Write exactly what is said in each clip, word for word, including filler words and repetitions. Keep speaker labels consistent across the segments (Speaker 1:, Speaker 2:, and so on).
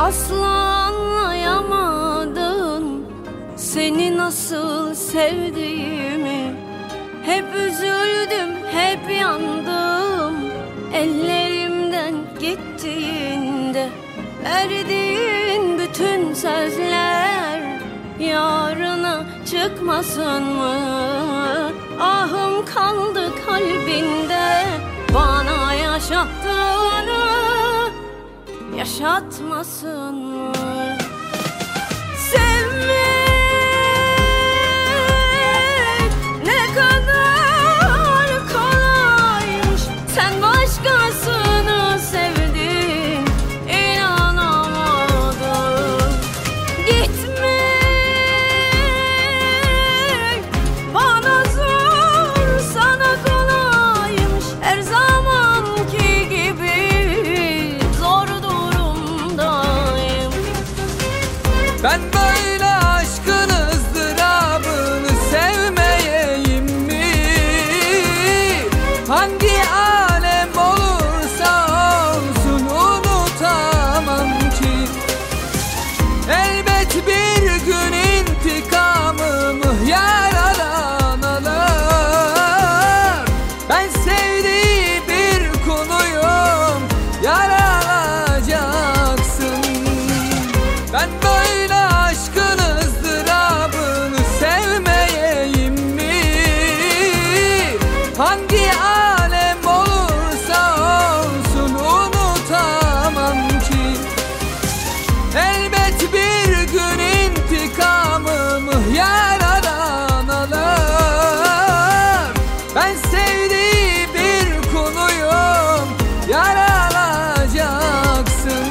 Speaker 1: Asla anlayamadın seni nasıl sevdiğimi. Hep üzüldüm, hep yandım ellerimden gittiğinde. Verdiğin bütün sözler yarına çıkmasın mı? Ahım kaldı kalbinde, bana yaşattığını yaşatmasın mı? Sevmek ne kadar kolaymış. Sen başkasını sevdin, inanamadım. Gitmek bana zor, sana kolaymış. Her zamanki gibi zor durumdayım.
Speaker 2: Ben böyle aşkın ızdırabını sevmeyeyim mi? Hangi alem olursa olsun unutamam ki. Elbet bir gün intikamımı yardan alır. Ben sevdiği bir kuluyum, yaralacaksın. Ben böyle aşkın ızdırabını sevmeyeyim mi? Hangi alem olursa olsun unutamam ki. Elbet bir gün intikamımı yardan alır. Ben sevdiği bir kuluyum, yaralacaksın.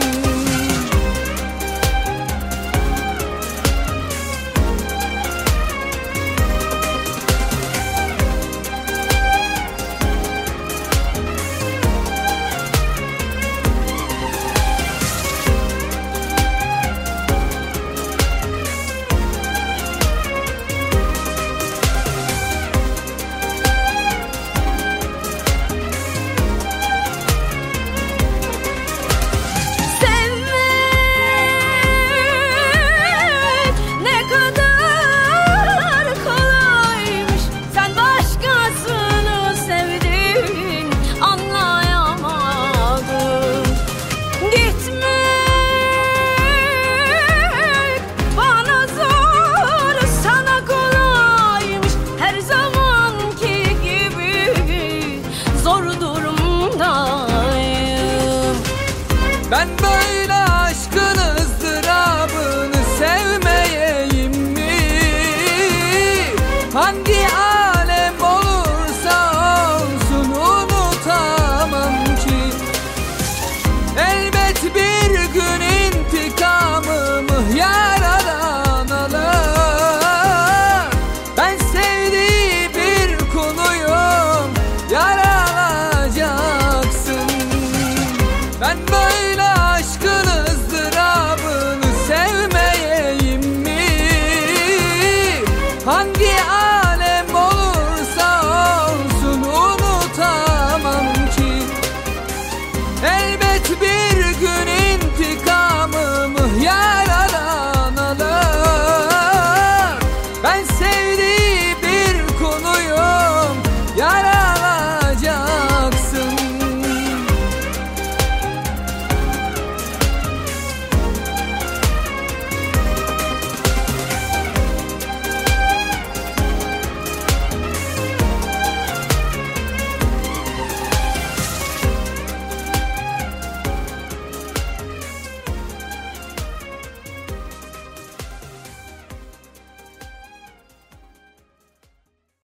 Speaker 1: Sevmek ne kadar kolaymış. Sen başkasını sevdin, anlayamadım. Gitmek bana zor, sana kolaymış. Her zamanki gibi zor durumdayım.
Speaker 2: Ben böyle aşkın ızdırabını sevmeyeyim mi? Hangi alem olursa olsun unutamam ki. Elbet bir gün intikamımı yardan alır. Ben sevdiği bir kuluyum, yaralacaksın. Ben böyle aşkın